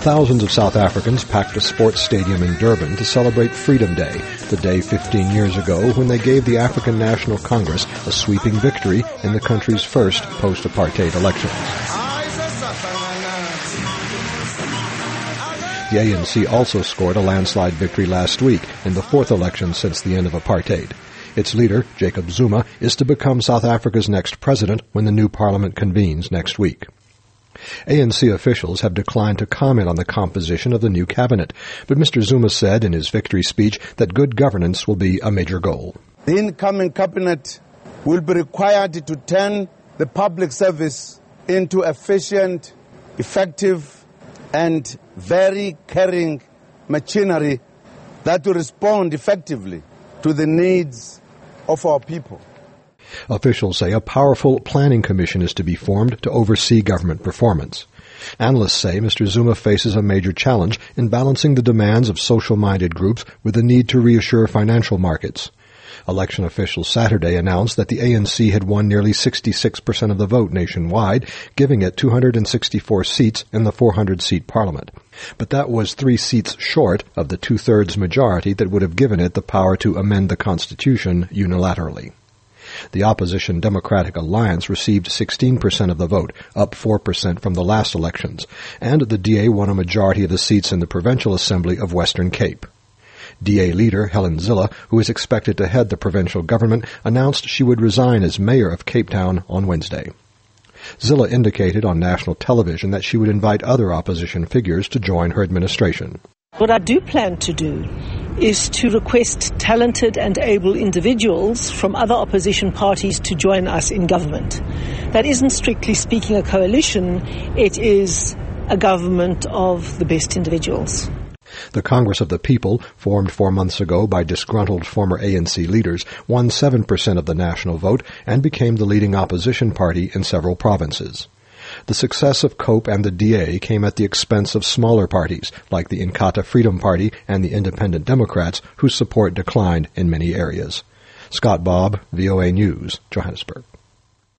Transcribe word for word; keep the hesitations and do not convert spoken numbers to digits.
Thousands of South Africans packed a sports stadium in Durban to celebrate Freedom Day, the day fifteen years ago when they gave the African National Congress a sweeping victory in the country's first post-apartheid elections. The A N C also scored a landslide victory last week in the fourth election since the end of apartheid. Its leader, Jacob Zuma, is to become South Africa's next president when the new parliament convenes next week. A N C officials have declined to comment on the composition of the new cabinet, but Mister Zuma said in his victory speech that good governance will be a major goal. The incoming cabinet will be required to turn the public service into efficient, effective, and very caring machinery that will respond effectively to the needs of our people. Officials say a powerful planning commission is to be formed to oversee government performance. Analysts say Mister Zuma faces a major challenge in balancing the demands of social-minded groups with the need to reassure financial markets. Election officials Saturday announced that the A N C had won nearly sixty-six percent of the vote nationwide, giving it two hundred sixty-four seats in the four hundred seat parliament. But that was three seats short of the two-thirds majority that would have given it the power to amend the Constitution unilaterally. The opposition Democratic Alliance received sixteen percent of the vote, up four percent from the last elections, and the D A won a majority of the seats in the Provincial Assembly of Western Cape. D A leader Helen Zille, who is expected to head the provincial government, announced she would resign as mayor of Cape Town on Wednesday. Zille indicated on national television that she would invite other opposition figures to join her administration. What I do plan to do is to request talented and able individuals from other opposition parties to join us in government. That isn't strictly speaking a coalition, it is a government of the best individuals. The Congress of the People, formed four months ago by disgruntled former A N C leaders, won seven percent of the national vote and became the leading opposition party in several provinces. The success of COPE and the D A came at the expense of smaller parties, like the Inkatha Freedom Party and the Independent Democrats, whose support declined in many areas. Scott Bobb, V O A News, Johannesburg.